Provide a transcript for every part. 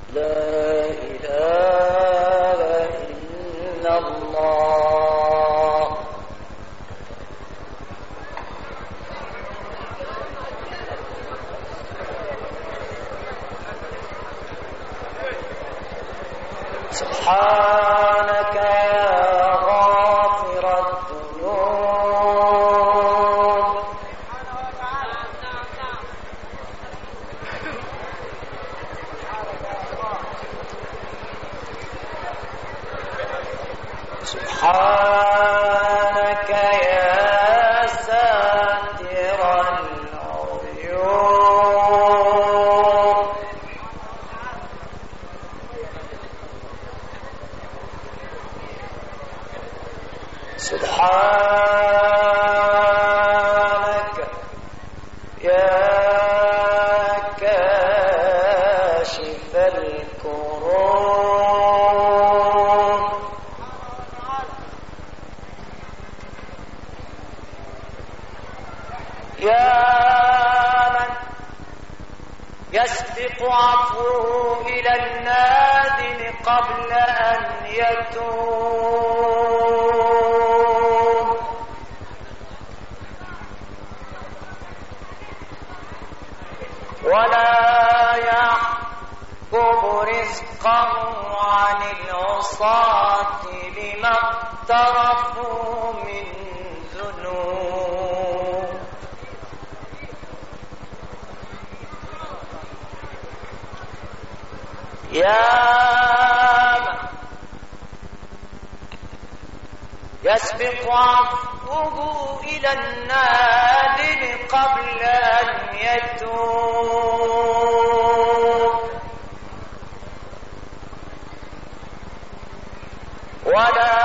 لا إله إلا الله. سبحانك يا غافر الذنوب. سبحانك يا ساتر العيوب. سبحانك يا كاشف الكروب. يا من يسبق عفوه إلى النادم قبل أن يتوب. ولا يحجب رزقه عن العصاة لما اقترفوا من ذنوب. يا من يسبق عفوه إلى النادم قبل أن يتوب. ولا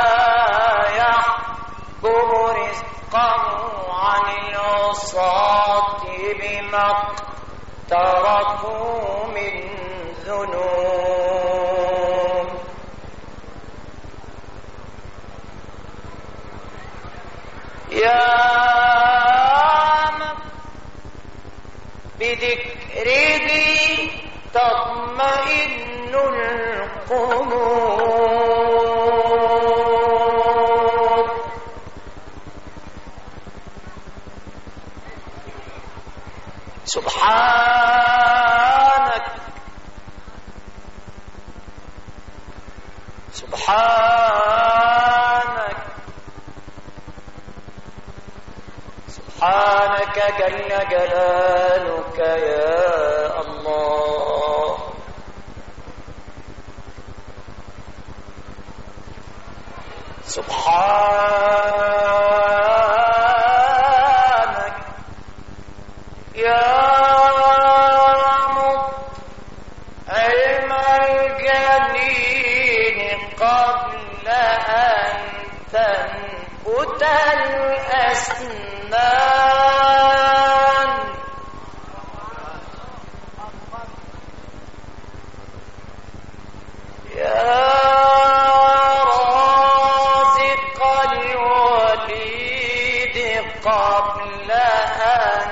يحجب رزقه عن العصاة بما اقترفوا من ذنوب. يا من بذكره تطمئن القلوب. سبحانك سبحانك سبحانك جل جلالك يا الله. سبحانك يا مطعم الجنين قبل أن تنبت الأسنان. يا رازق الوليد قبل أن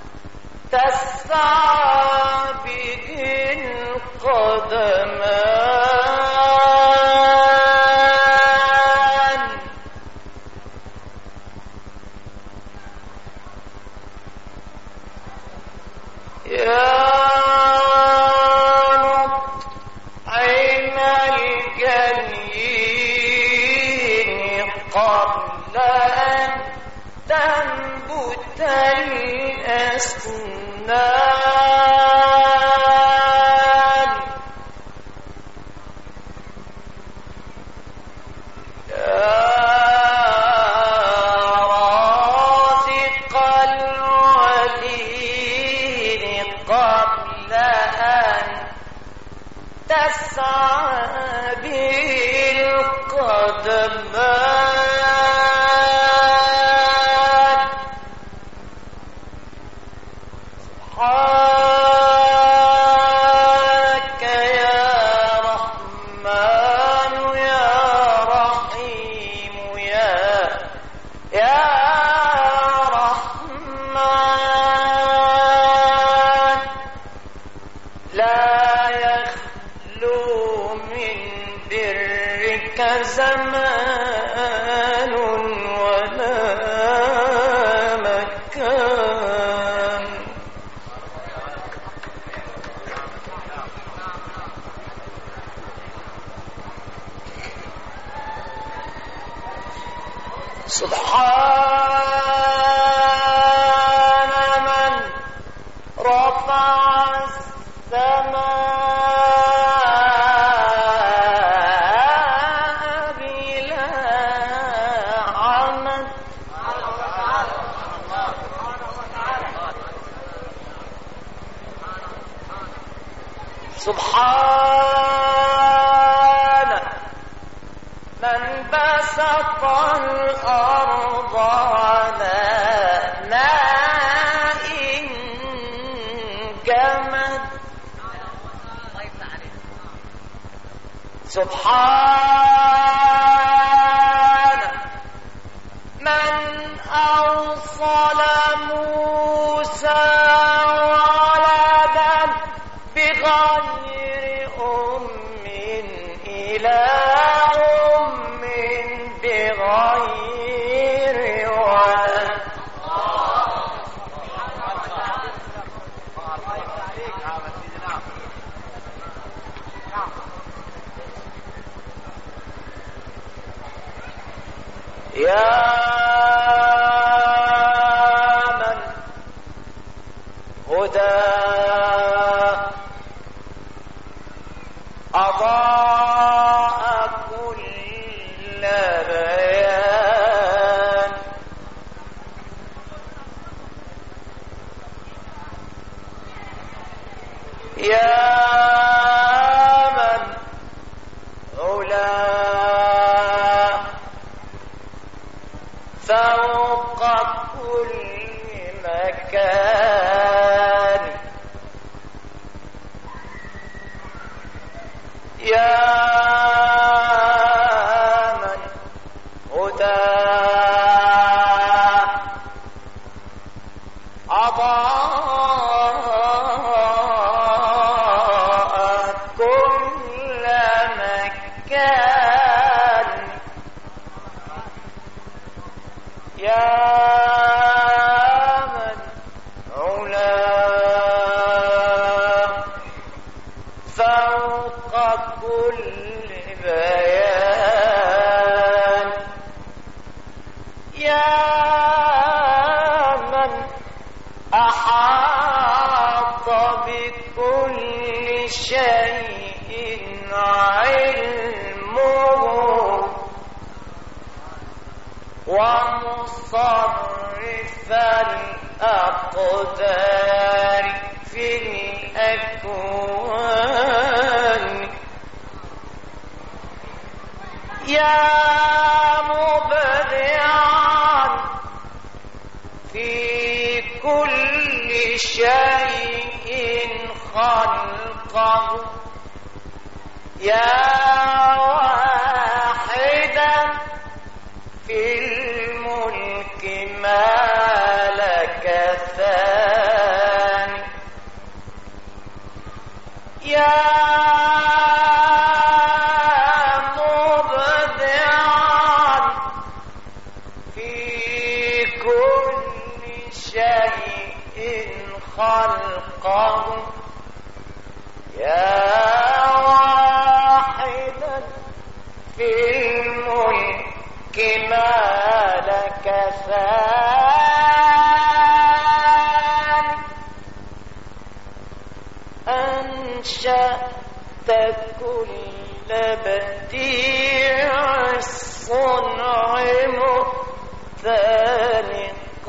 تسعى به القدمان. يا مطعم الجنين قبل أن تنبت الأسنان. يا رازق الوليد قبل أن تسعى به القدمان. سبحانك يا رحمن يا رحيم يا رحمن. لا يخلو يخلو من برك زمان ولا مكان. سبحان من رفع السماء بلا عمد. سبحان من بسط الأرض على ماء جمد. سبحان من أوصل موسى ولدا بغير أم إلى أم بغير ولد. يا من هدى أضاء كل بيان. يا من علا فوق كل مكان. يا من هدى أضاء كل مكان. يا من علا فوق كل بيان. يا من أحاط بكل شيء علمه ومصرف الأقدار في الأكوان. يا مبدعا في كل شيء خلقه. يا واحدا في الملك ما لك ثاني. يا مبدعا في كل شيء خلقه. يا واحدا في الملك ما لك ثان. أنشأت كل بديع الصنع مختلق.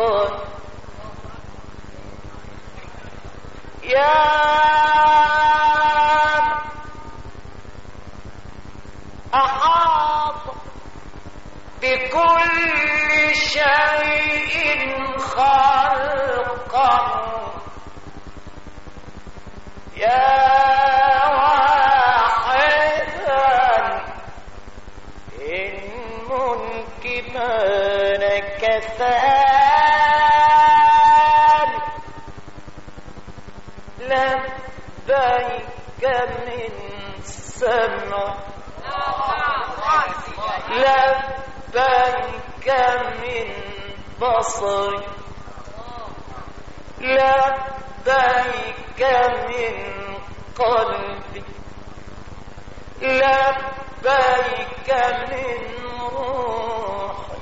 يا أحاط بكل شيء خلقه. يا واحدا الملك ما لك ثان. لبيك من سمع لبيك من بصر لبيك من قلبي لبيك من روحي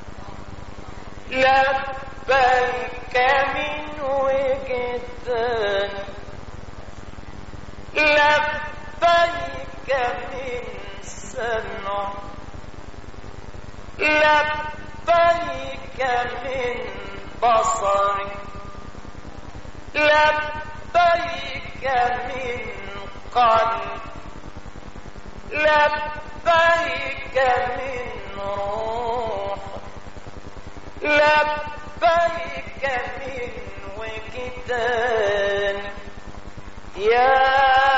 لبيك من وجداني لبيك من سمع لبيك من بصري لبيك من قلبي لبيك من روح لبيك من وجدان يا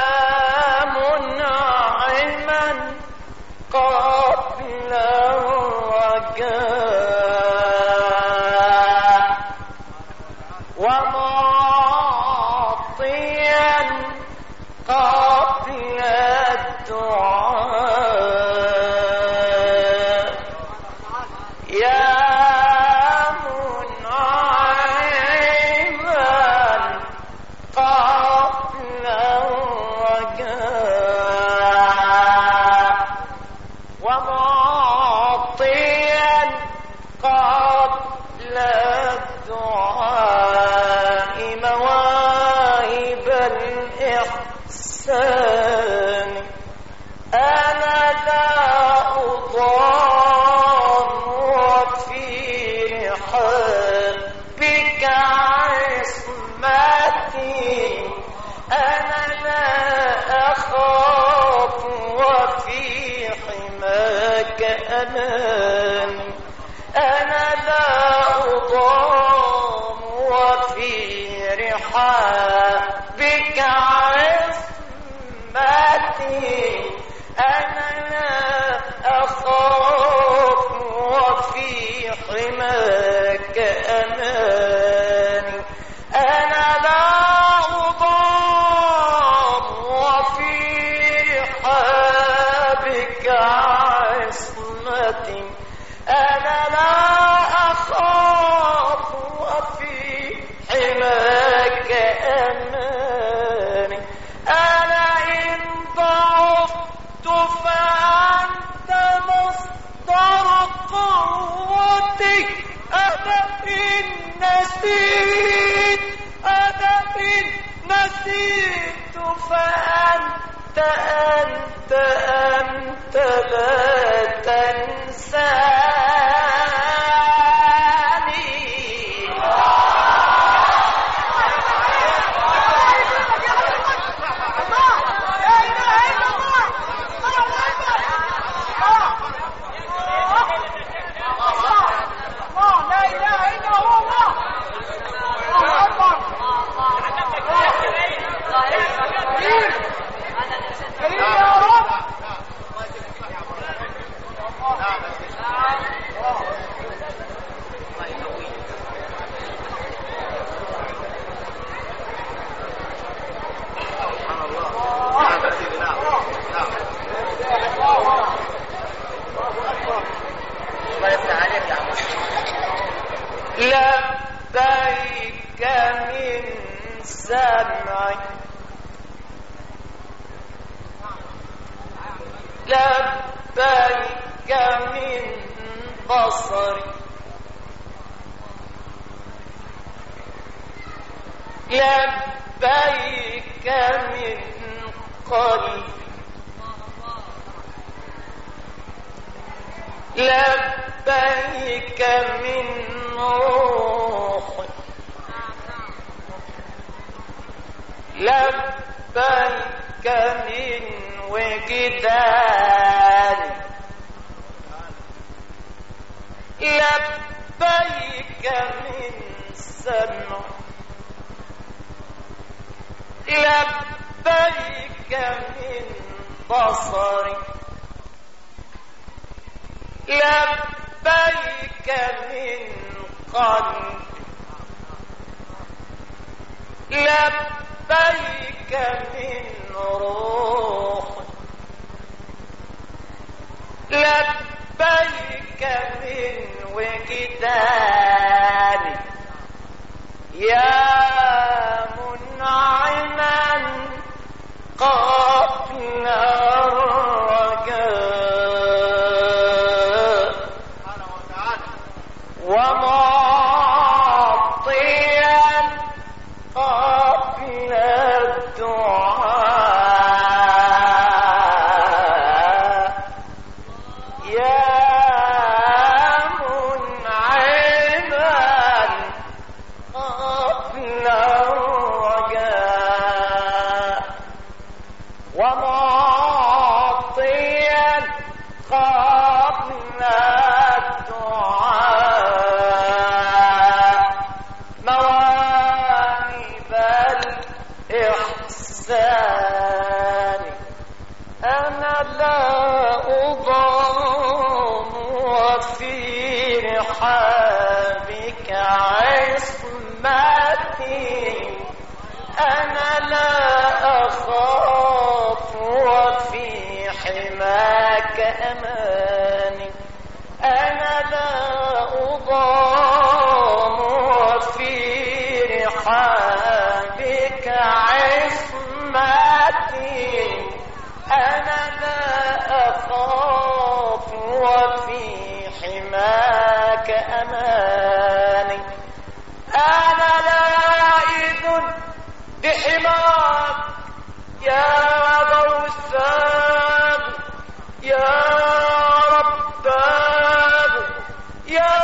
منعما قبل الرجاء ومعطيا قبل الدعاء يا منعما قبل الرجاء ومعطيا قبل الدعاء مواهب الإحسان أنا لا أضام وفي رحابك عصمتي أنا لا أخاف وفي حماك أماني أنا لا أضام وفي رحابك عصمتي أنا لا أخاف وفي حماك أماني أنا لا أضام وفي رحابك عصمتي أنا لا أخاف وفي حماك أماني أنا إن ضعفت فأنت مصدر قوتي أنا إن نسيت فأنت أنت لا تنساني لبيك من سمعي لبيك من بصري لبيك من قلبي لبيك من روحي لبيك من وجداني لبيك من سمع لبيك من بصري لبيك من قلبي لبيك لبيك من روح، لبيك من وجدان، يا منعما قبل الرجاء، ومعطيا قبل الدعاء، يا منعما قبل الرجاء، ومعطيا قبل الدعاء، مواهب الإحسان. أنا لا أضام وفي رحابك عصمتي، أنا لا أخاف وفي حماك أماني، أنا لا أضام وفي رحابك عصمتي، أنا لا أخاف وفي حماك أماني، أنا لائذ بحماك يا غوثان، يا ربان، يا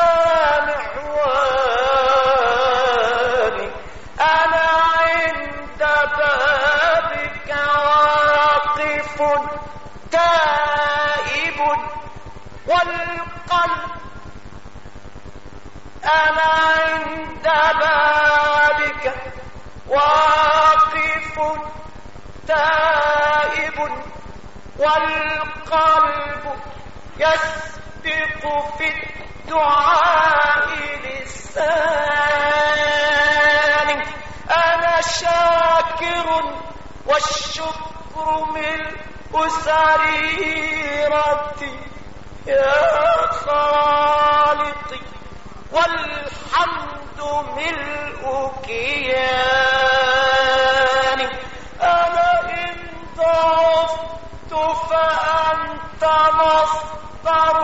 معواني، أنا عند بابك واقف تائب، والقلب أنا عند بابك واقف تائب، والقلب يسبق في الدعاء لساني، أنا شاكر والشكر ملء سريرتي، يا خالقي والحمد ملء كياني، أنا إن ضعفت فأنت مصدر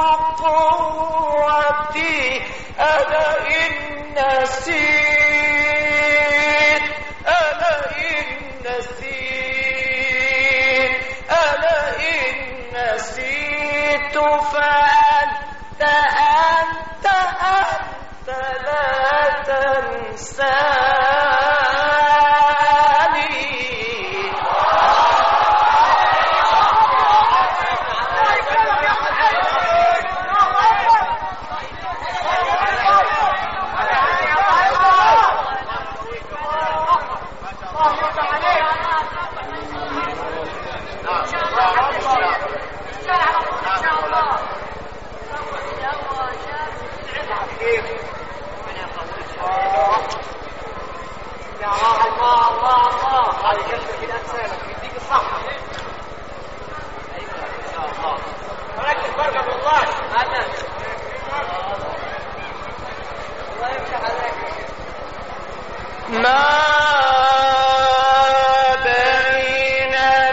قوتي، أنا إن نسيت، أنا إن نسيت، أنا إن نسيت فأنت أنت أنت لا تنساني. ما بين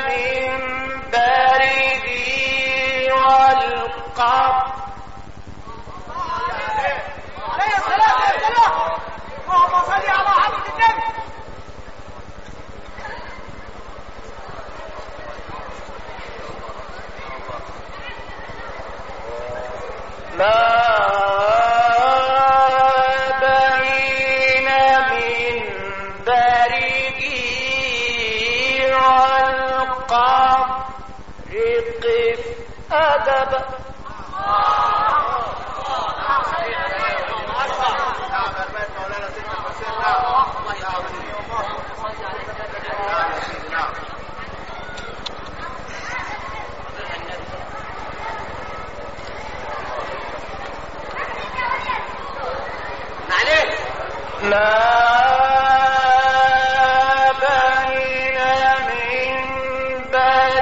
منبره والقبر عليه الصلاة والسلام، اللهم صل على حضرة النبي. ما بين منبره والقبر قف أدبا. ما بين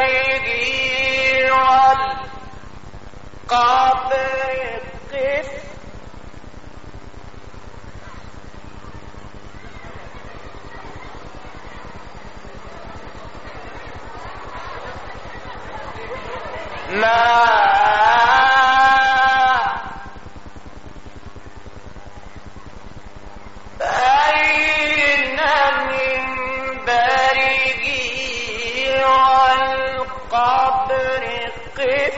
والقبر قف ما بين منبره والقبر قف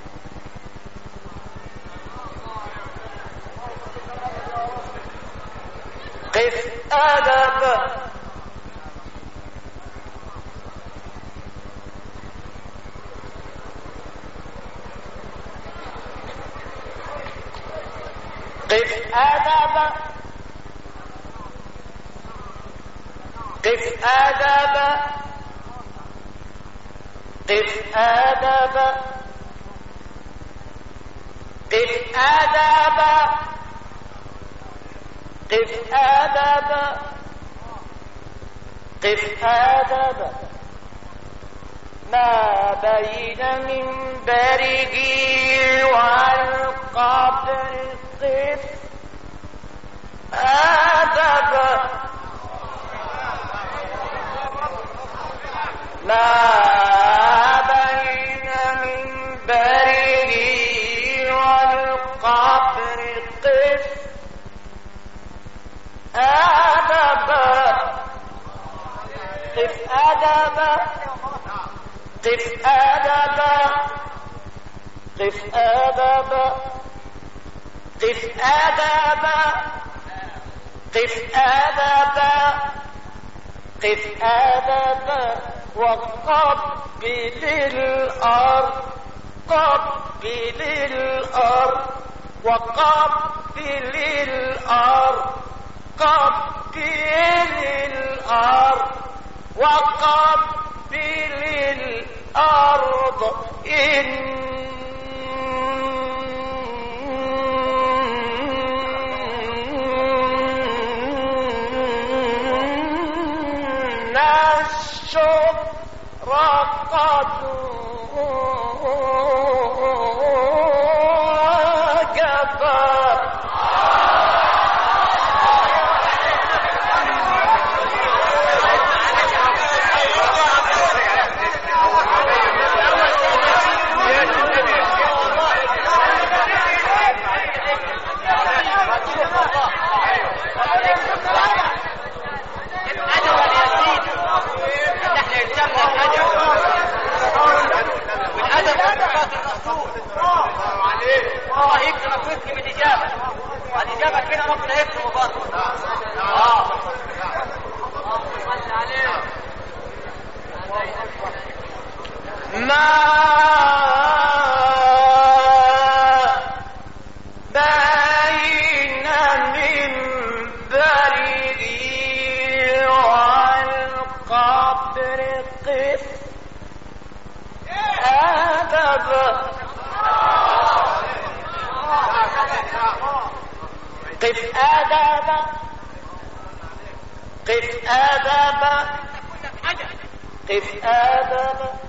قف أدب قف أدب قف أدب قف أدب قف أدب قف أدب قف أدب ما بين منبره والقبر قف أدب ما بين منبره والقبر قف أدب قف أدب قف أدب قف أدب قف أدب قف أدب قف أدب وقبل الأرض قبل الأرض وقبل الأرض قبل الأرض وقبل الأرض إن الشكر قد وجب الله يكرمك ويكرم الإجابة. الإجابة كده ربنا يكرمه برضه. صل عليه. ما بين منبره والقبر قف أدب قف أدب قف أدب قف أدب